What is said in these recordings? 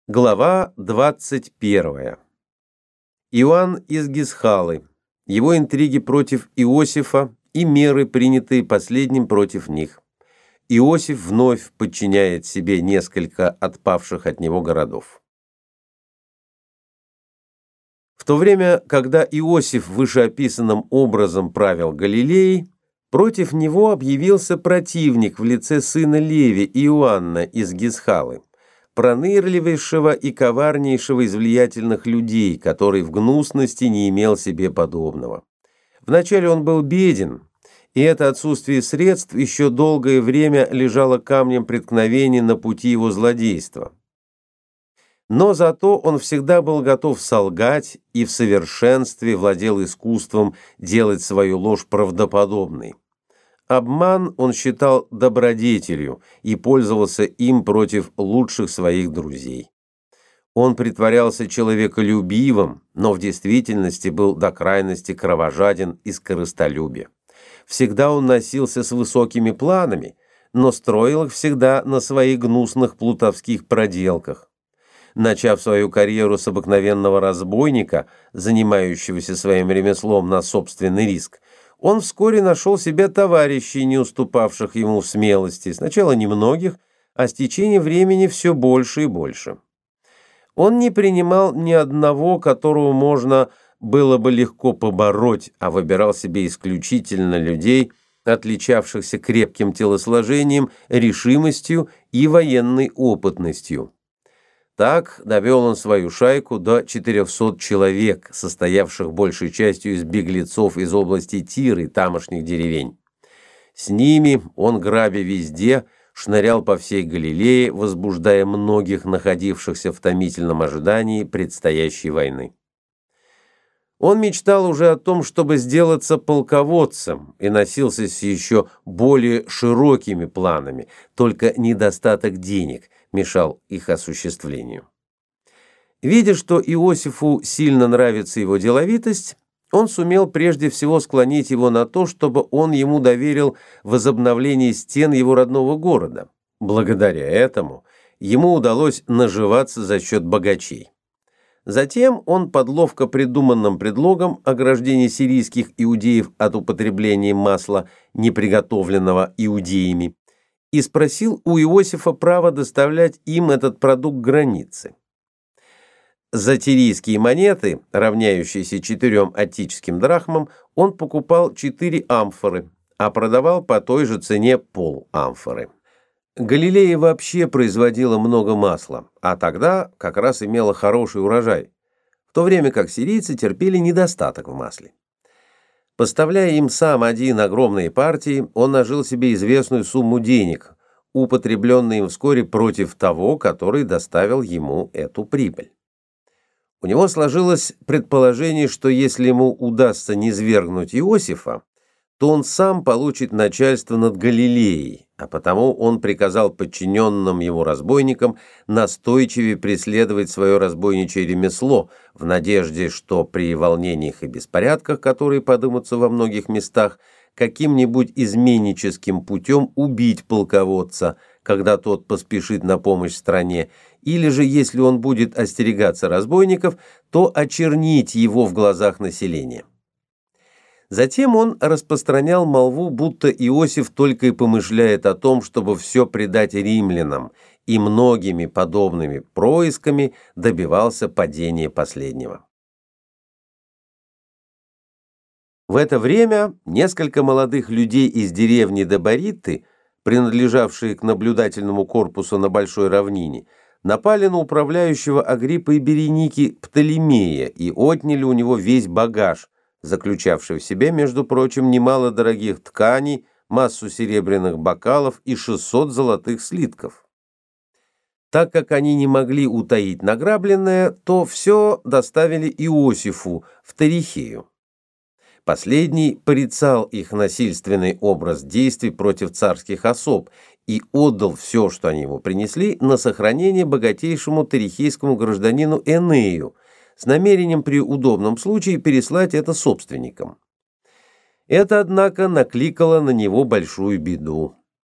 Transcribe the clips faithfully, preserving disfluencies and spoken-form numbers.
Глава двадцать первая. Иоанн из Гисхалы, его интриги против Иосифа и меры, принятые последним против них. Иосиф вновь подчиняет себе несколько отпавших от него городов. В то время, когда Иосиф вышеописанным образом правил Галилеей, против него объявился противник в лице сына Леви Иоанна из Гисхалы, пронырливейшего и коварнейшего из влиятельных людей, который в гнусности не имел себе подобного. Вначале он был беден, и это отсутствие средств еще долгое время лежало камнем преткновения на пути его злодейства. Но зато он всегда был готов солгать и в совершенстве владел искусством делать свою ложь правдоподобной. Обман он считал добродетелью и пользовался им против лучших своих друзей. Он притворялся человеколюбивым, но в действительности был до крайности кровожаден и скорыстолюбен. Всегда он носился с высокими планами, но строил их всегда на своих гнусных плутовских проделках. Начав свою карьеру с обыкновенного разбойника, занимающегося своим ремеслом на собственный риск, он вскоре нашел себе товарищей, не уступавших ему в смелости, сначала немногих, а с течением времени все больше и больше. Он не принимал ни одного, которого можно было бы легко побороть, а выбирал себе исключительно людей, отличавшихся крепким телосложением, решимостью и военной опытностью. Так довел он свою шайку до четырехсот человек, состоявших большей частью из беглецов из области Тиры, тамошних деревень. С ними он, грабя везде, шнырял по всей Галилее, возбуждая многих, находившихся в томительном ожидании предстоящей войны. Он мечтал уже о том, чтобы сделаться полководцем, и носился с еще более широкими планами, только недостаток денег мешал их осуществлению. Видя, что Иосифу сильно нравится его деловитость, он сумел прежде всего склонить его на то, чтобы он ему доверил возобновление стен его родного города. Благодаря этому ему удалось наживаться за счет богачей. Затем он под ловко придуманным предлогом ограждения сирийских иудеев от употребления масла, не приготовленного иудеями, и спросил у Иосифа право доставлять им этот продукт к границе. За тирийские монеты, равняющиеся четырем аттическим драхмам, он покупал четыре амфоры, а продавал по той же цене пол амфоры. Галилея вообще производила много масла, а тогда как раз имела хороший урожай, в то время как сирийцы терпели недостаток в масле. Поставляя им сам один огромные партии, он нажил себе известную сумму денег, употребленные им вскоре против того, который доставил ему эту прибыль. У него сложилось предположение, что если ему удастся низвергнуть Иосифа, то он сам получит начальство над Галилеей, а потому он приказал подчиненным ему разбойникам настойчивее преследовать свое разбойничье ремесло в надежде, что при волнениях и беспорядках, которые подымутся во многих местах, каким-нибудь изменническим путем убить полководца, когда тот поспешит на помощь стране, или же, если он будет остерегаться разбойников, то очернить его в глазах населения. Затем он распространял молву, будто Иосиф только и помышляет о том, чтобы все предать римлянам, и многими подобными происками добивался падения последнего. В это время несколько молодых людей из деревни Дебаритты, принадлежавшие к наблюдательному корпусу на Большой равнине, напали на управляющего Агриппой Береники Птолемея и отняли у него весь багаж, заключавший в себе, между прочим, немало дорогих тканей, массу серебряных бокалов и шестьсот золотых слитков. Так как они не могли утаить награбленное, то все доставили Иосифу в Тарихею. Последний порицал их насильственный образ действий против царских особ и отдал все, что они ему принесли, на сохранение богатейшему тарихейскому гражданину Энею, с намерением при удобном случае переслать это собственникам. Это, однако, накликало на него большую беду.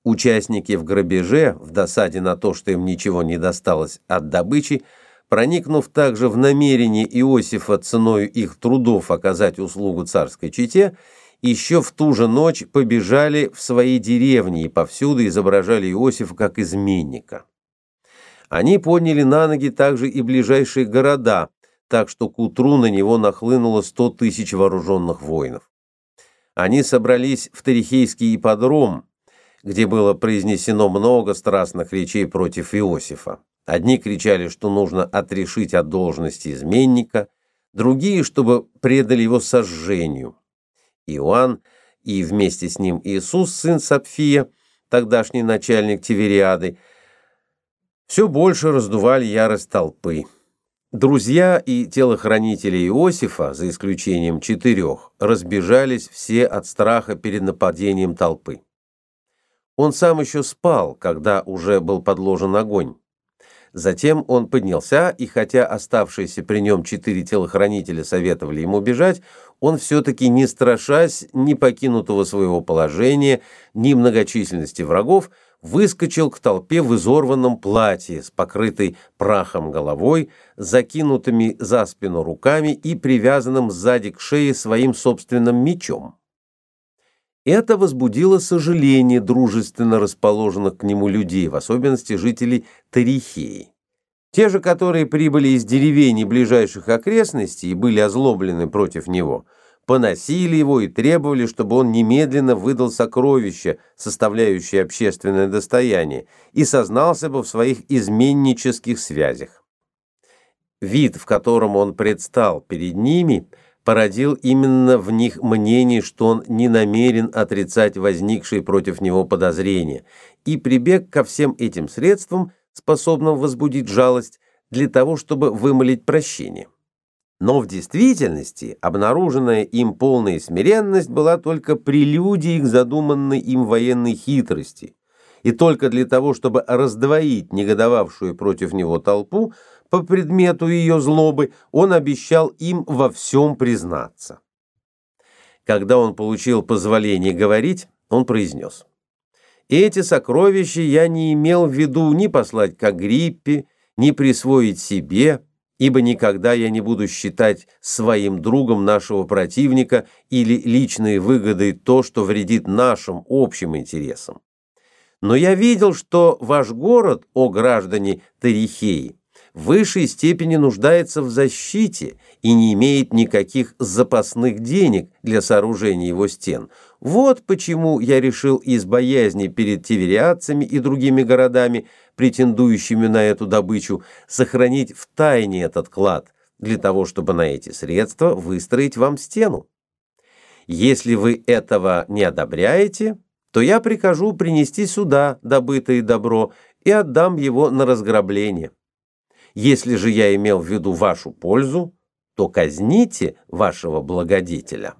Участники в грабеже, в досаде на то, что им ничего не досталось от добычи, проникнув также в намерение Иосифа ценою их трудов оказать услугу царской чете, еще в ту же ночь побежали в свои деревни и повсюду изображали Иосифа как изменника. Они подняли на ноги также и ближайшие города, так что к утру на него нахлынуло сто тысяч вооруженных воинов. Они собрались в Тарихейский ипподром, где было произнесено много страстных речей против Иосифа. Одни кричали, что нужно отрешить от должности изменника, другие, чтобы предали его сожжению. Иоанн и вместе с ним Иисус, сын Сапфия, тогдашний начальник Тивериады, все больше раздували ярость толпы. Друзья и телохранители Иосифа, за исключением четырех, разбежались все от страха перед нападением толпы. Он сам еще спал, когда уже был подложен огонь. Затем он поднялся, и хотя оставшиеся при нем четыре телохранителя советовали ему бежать, он все-таки, не страшась ни покинутого своего положения, ни многочисленности врагов, выскочил к толпе в изорванном платье с покрытой прахом головой, закинутыми за спину руками и привязанным сзади к шее своим собственным мечом. Это возбудило сожаление дружественно расположенных к нему людей, в особенности жителей Тарихеи. Те же, которые прибыли из деревень и ближайших окрестностей и были озлоблены против него, поносили его и требовали, чтобы он немедленно выдал сокровища, составляющие общественное достояние, и сознался бы в своих изменнических связях. Вид, в котором он предстал перед ними, породил именно в них мнение, что он не намерен отрицать возникшие против него подозрения, и прибег ко всем этим средствам, способным возбудить жалость, для того, чтобы вымолить прощение. Но в действительности обнаруженная им полная смиренность была только прелюдией к задуманной им военной хитрости, и только для того, чтобы раздвоить негодовавшую против него толпу, по предмету ее злобы, он обещал им во всем признаться. Когда он получил позволение говорить, он произнес: «Эти сокровища я не имел в виду ни послать к Агриппе, ни присвоить себе, ибо никогда я не буду считать своим другом нашего противника или личной выгодой то, что вредит нашим общим интересам. Но я видел, что ваш город, о граждане Тарихеи, в высшей степени нуждается в защите и не имеет никаких запасных денег для сооружения его стен. Вот почему я решил из боязни перед тивериадцами и другими городами, претендующими на эту добычу, сохранить в тайне этот клад, для того, чтобы на эти средства выстроить вам стену. Если вы этого не одобряете, то я прикажу принести сюда добытое добро и отдам его на разграбление. Если же я имел в виду вашу пользу, то казните вашего благодетеля».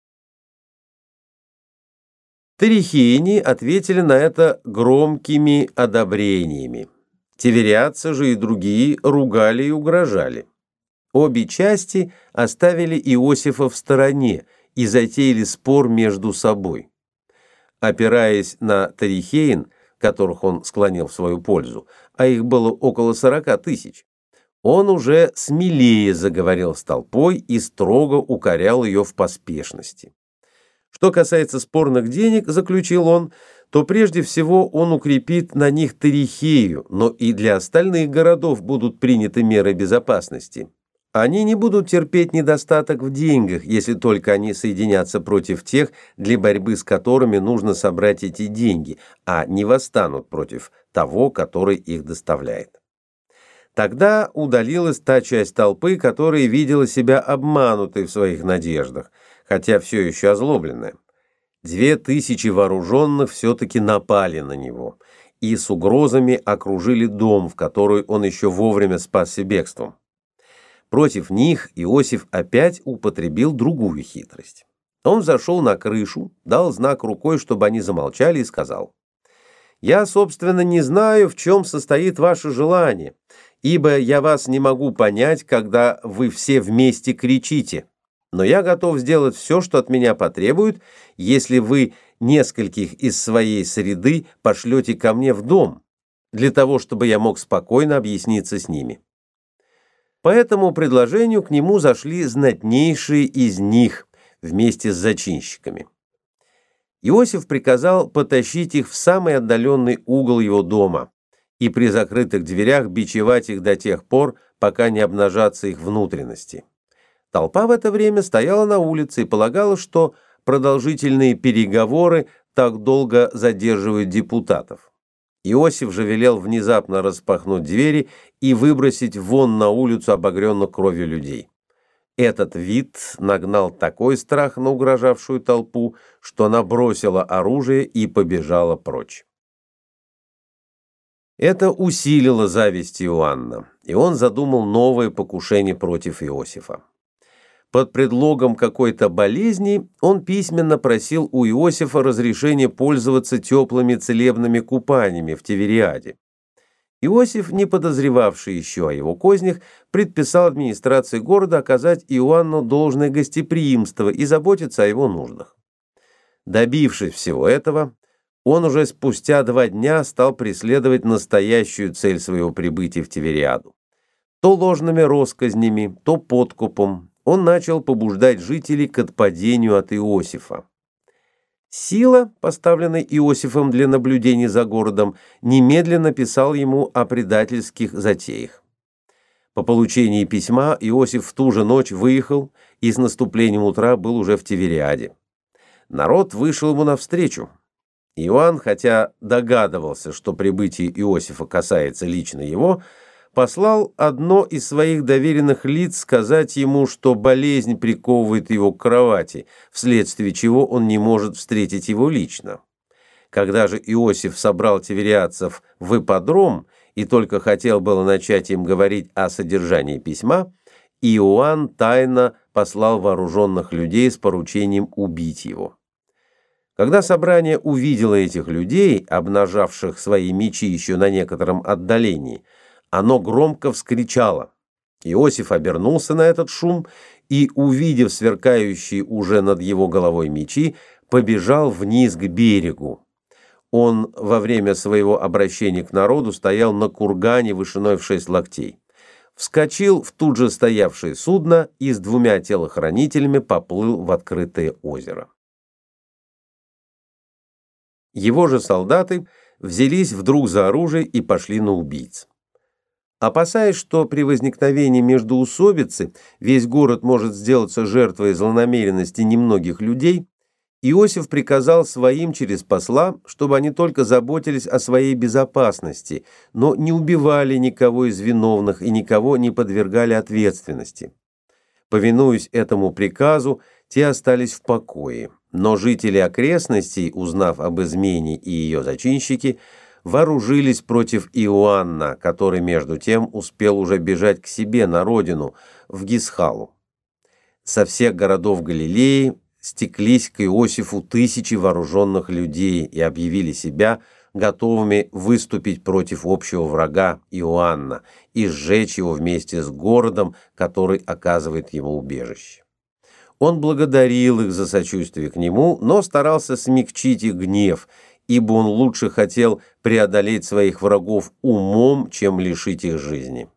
Тарихейни ответили на это громкими одобрениями. Тивериадцы же и другие ругали и угрожали. Обе части оставили Иосифа в стороне и затеяли спор между собой. Опираясь на Тарихеин, которых он склонил в свою пользу, а их было около сорока тысяч, он уже смелее заговорил с толпой и строго укорял ее в поспешности. Что касается спорных денег, заключил он, то прежде всего он укрепит на них Тарихею, но и для остальных городов будут приняты меры безопасности. Они не будут терпеть недостаток в деньгах, если только они соединятся против тех, для борьбы с которыми нужно собрать эти деньги, а не восстанут против того, который их доставляет. Тогда удалилась та часть толпы, которая видела себя обманутой в своих надеждах, хотя все еще озлобленная. Две тысячи вооруженных все-таки напали на него и с угрозами окружили дом, в который он еще вовремя спасся бегством. Против них Иосиф опять употребил другую хитрость. Он зашел на крышу, дал знак рукой, чтобы они замолчали, и сказал: «Я, собственно, не знаю, в чем состоит ваше желание, ибо я вас не могу понять, когда вы все вместе кричите. Но я готов сделать все, что от меня потребуют, если вы нескольких из своей среды пошлете ко мне в дом, для того, чтобы я мог спокойно объясниться с ними». По этому предложению к нему зашли знатнейшие из них вместе с зачинщиками. Иосиф приказал потащить их в самый отдаленный угол его дома и при закрытых дверях бичевать их до тех пор, пока не обнажатся их внутренности. Толпа в это время стояла на улице и полагала, что продолжительные переговоры так долго задерживают депутатов. Иосиф же велел внезапно распахнуть двери и выбросить вон на улицу обогренных кровью людей. Этот вид нагнал такой страх на угрожавшую толпу, что она бросила оружие и побежала прочь. Это усилило зависть Иоанна, и он задумал новое покушение против Иосифа. Под предлогом какой-то болезни он письменно просил у Иосифа разрешения пользоваться теплыми целебными купаниями в Тивериаде. Иосиф, не подозревавший еще о его кознях, предписал администрации города оказать Иоанну должное гостеприимство и заботиться о его нуждах. Добившись всего этого, он уже спустя два дня стал преследовать настоящую цель своего прибытия в Тивериаду. То ложными россказнями, то подкупом он начал побуждать жителей к отпадению от Иосифа. Сила, поставленная Иосифом для наблюдения за городом, немедленно писал ему о предательских затеях. По получении письма Иосиф в ту же ночь выехал и с наступлением утра был уже в Тивериаде. Народ вышел ему навстречу. Иоанн, хотя догадывался, что прибытие Иосифа касается лично его, послал одно из своих доверенных лиц сказать ему, что болезнь приковывает его к кровати, вследствие чего он не может встретить его лично. Когда же Иосиф собрал тивериадцев в ипподром и только хотел было начать им говорить о содержании письма, Иоанн тайно послал вооруженных людей с поручением убить его. Когда собрание увидело этих людей, обнажавших свои мечи еще на некотором отдалении, оно громко вскричало. Иосиф обернулся на этот шум и, увидев сверкающие уже над его головой мечи, побежал вниз к берегу. Он во время своего обращения к народу стоял на кургане вышиной в шесть локтей. Вскочил в тут же стоявшее судно и с двумя телохранителями поплыл в открытое озеро. Его же солдаты взялись вдруг за оружие и пошли на убийц. Опасаясь, что при возникновении междоусобицы весь город может сделаться жертвой злонамеренности немногих людей, Иосиф приказал своим через посла, чтобы они только заботились о своей безопасности, но не убивали никого из виновных и никого не подвергали ответственности. Повинуясь этому приказу, те остались в покое, но жители окрестностей, узнав об измене и ее зачинщике, вооружились против Иоанна, который между тем успел уже бежать к себе на родину, в Гисхалу. Со всех городов Галилеи стеклись к Иосифу тысячи вооруженных людей и объявили себя готовыми выступить против общего врага Иоанна и сжечь его вместе с городом, который оказывает ему убежище. Он благодарил их за сочувствие к нему, но старался смягчить их гнев, ибо он лучше хотел преодолеть своих врагов умом, чем лишить их жизни.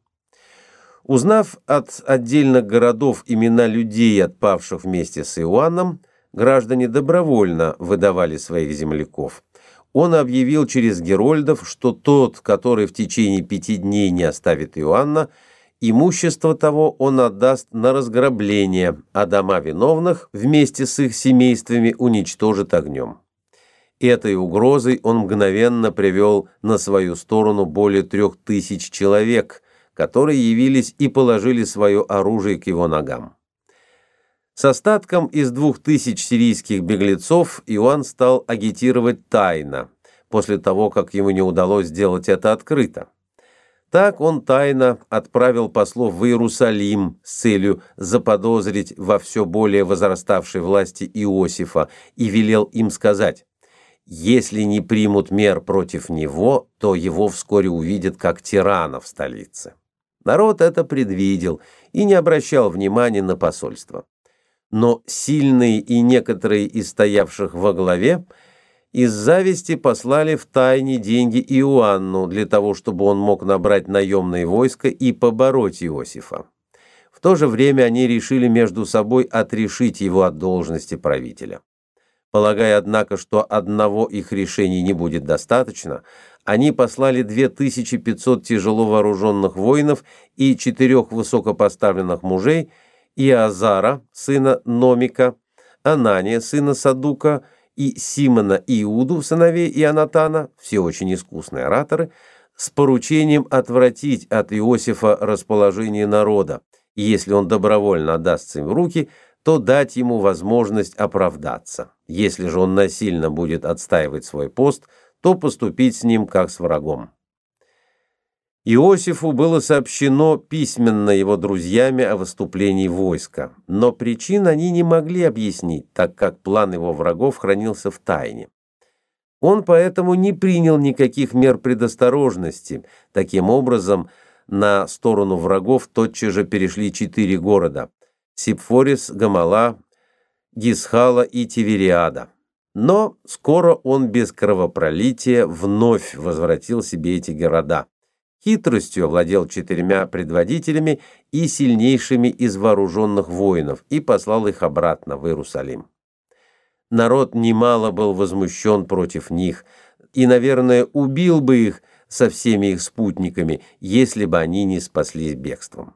Узнав от отдельных городов имена людей, отпавших вместе с Иоанном, граждане добровольно выдавали своих земляков. Он объявил через герольдов, что тот, который в течение пяти дней не оставит Иоанна, имущество того он отдаст на разграбление, а дома виновных вместе с их семействами уничтожит огнем. Этой угрозой он мгновенно привел на свою сторону более трех тысяч человек, которые явились и положили свое оружие к его ногам. С остатком из двух тысяч сирийских беглецов Иоанн стал агитировать тайно, после того, как ему не удалось сделать это открыто. Так он тайно отправил послов в Иерусалим с целью заподозрить во все более возраставшей власти Иосифа и велел им сказать: если не примут мер против него, то его вскоре увидят как тирана в столице. Народ это предвидел и не обращал внимания на посольство. Но сильные и некоторые из стоявших во главе из зависти послали в тайне деньги Иоанну для того, чтобы он мог набрать наемные войска и побороть Иосифа. В то же время они решили между собой отрешить его от должности правителя. Полагая, однако, что одного их решения не будет достаточно, они послали две тысячи пятьсот тяжело вооруженных воинов и четырех высокопоставленных мужей: Иозара, сына Номика, Анания, сына Садука, и Симона и Иуду, сыновей Ионатана, все очень искусные ораторы, с поручением отвратить от Иосифа расположение народа, и если он добровольно отдастся им в руки, то дать ему возможность оправдаться. Если же он насильно будет отстаивать свой пост, то поступить с ним как с врагом. Иосифу было сообщено письменно его друзьями о выступлении войска, но причин они не могли объяснить, так как план его врагов хранился в тайне. Он поэтому не принял никаких мер предосторожности. Таким образом, на сторону врагов тотчас же перешли четыре города – Сипфорис, Гамала, Гисхала и Тивериада. Но скоро он без кровопролития вновь возвратил себе эти города. Хитростью овладел четырьмя предводителями и сильнейшими из вооруженных воинов и послал их обратно в Иерусалим. Народ немало был возмущен против них и, наверное, убил бы их со всеми их спутниками, если бы они не спаслись бегством.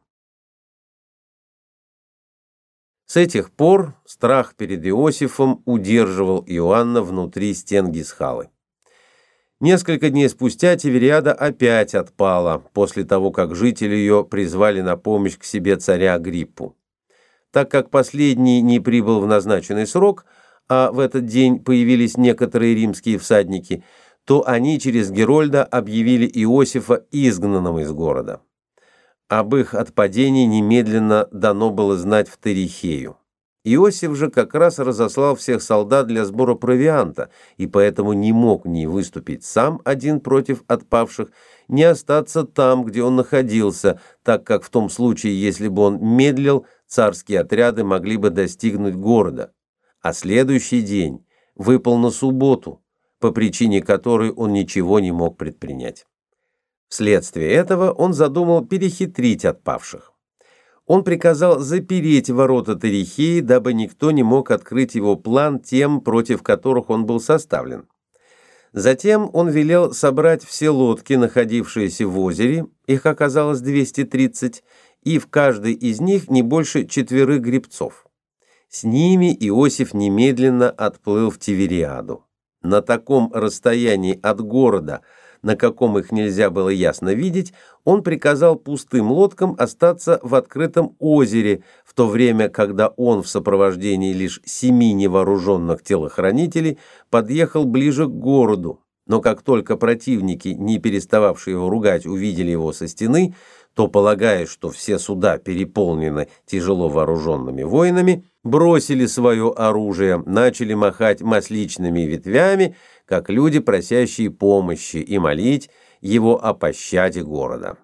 С этих пор страх перед Иосифом удерживал Иоанна внутри стен Гисхалы. Несколько дней спустя Тивериада опять отпала, после того, как жители ее призвали на помощь к себе царя Агриппу. Так как последний не прибыл в назначенный срок, а в этот день появились некоторые римские всадники, то они через Герольда объявили Иосифа изгнанным из города. Об их отпадении немедленно дано было знать в Терихею. Иосиф же как раз разослал всех солдат для сбора провианта, и поэтому не мог ни выступить сам один против отпавших, ни остаться там, где он находился, так как в том случае, если бы он медлил, царские отряды могли бы достигнуть города. А следующий день выпал на субботу, по причине которой он ничего не мог предпринять. Вследствие этого он задумал перехитрить отпавших. Он приказал запереть ворота Терихеи, дабы никто не мог открыть его план тем, против которых он был составлен. Затем он велел собрать все лодки, находившиеся в озере, их оказалось двести тридцать, и в каждой из них не больше четверых гребцов. С ними Иосиф немедленно отплыл в Тивериаду. На таком расстоянии от города, на каком их нельзя было ясно видеть, он приказал пустым лодкам остаться в открытом озере, в то время, когда он в сопровождении лишь семи невооруженных телохранителей подъехал ближе к городу. Но как только противники, не перестававшие его ругать, увидели его со стены, то, полагая, что все суда переполнены тяжело вооруженными воинами, бросили свое оружие, начали махать масличными ветвями, как люди, просящие помощи, и молить его о пощаде города.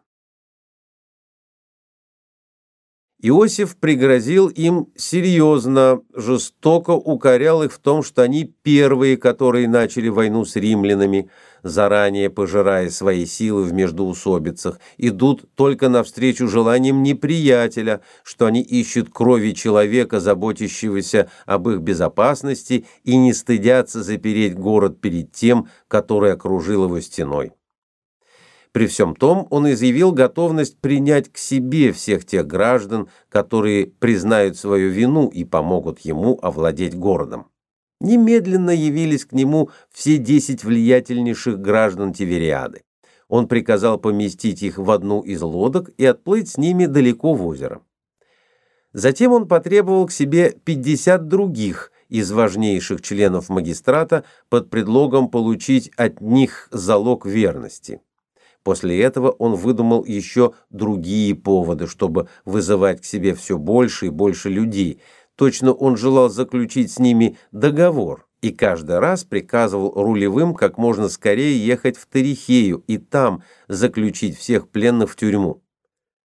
Иосиф пригрозил им серьезно, жестоко укорял их в том, что они первые, которые начали войну с римлянами, заранее пожирая свои силы в междоусобицах, идут только навстречу желаниям неприятеля, что они ищут крови человека, заботящегося об их безопасности, и не стыдятся запереть город перед тем, который окружил его стеной. При всем том он изъявил готовность принять к себе всех тех граждан, которые признают свою вину и помогут ему овладеть городом. Немедленно явились к нему все десять влиятельнейших граждан Тивериады. Он приказал поместить их в одну из лодок и отплыть с ними далеко в озеро. Затем он потребовал к себе пятьдесят других из важнейших членов магистрата под предлогом получить от них залог верности. После этого он выдумал еще другие поводы, чтобы вызывать к себе все больше и больше людей. Точно он желал заключить с ними договор, и каждый раз приказывал рулевым как можно скорее ехать в Терихею и там заключить всех пленных в тюрьму.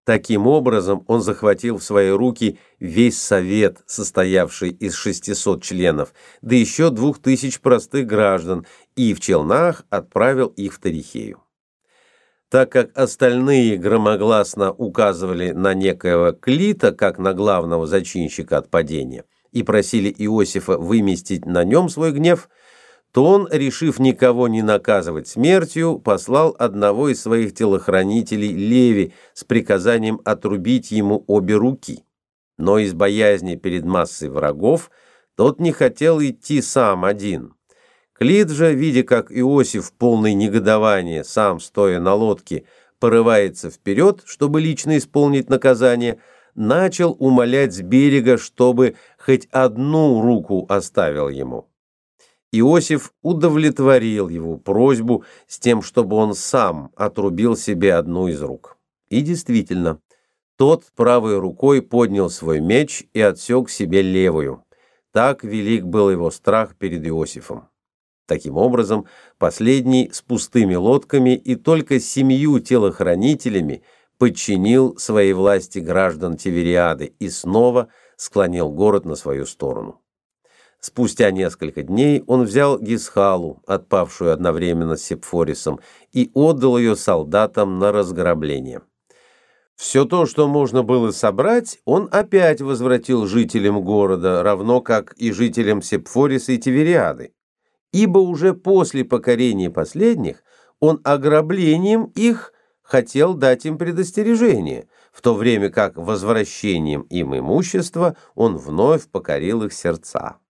Таким образом, он захватил в свои руки весь совет, состоявший из шестисот членов, да еще двух тысяч простых граждан, и в челнах отправил их в Тарихею. Так как остальные громогласно указывали на некоего Клита, как на главного зачинщика от падения, и просили Иосифа выместить на нем свой гнев, то он, решив никого не наказывать смертью, послал одного из своих телохранителей Леви с приказанием отрубить ему обе руки. Но из боязни перед массой врагов тот не хотел идти сам один. Клит же, видя, как Иосиф, полный негодования, сам, стоя на лодке, порывается вперед, чтобы лично исполнить наказание, начал умолять с берега, чтобы хоть одну руку оставил ему. Иосиф удовлетворил его просьбу с тем, чтобы он сам отрубил себе одну из рук. И действительно, тот правой рукой поднял свой меч и отсек себе левую. Так велик был его страх перед Иосифом. Таким образом, последний с пустыми лодками и только семью телохранителями подчинил своей власти граждан Тивериады и снова склонил город на свою сторону. Спустя несколько дней он взял Гисхалу, отпавшую одновременно с Сепфорисом, и отдал ее солдатам на разграбление. Все то, что можно было собрать, он опять возвратил жителям города, равно как и жителям Сепфориса и Тивериады, ибо уже после покорения последних он ограблением их хотел дать им предостережение, в то время как возвращением им имущества он вновь покорил их сердца.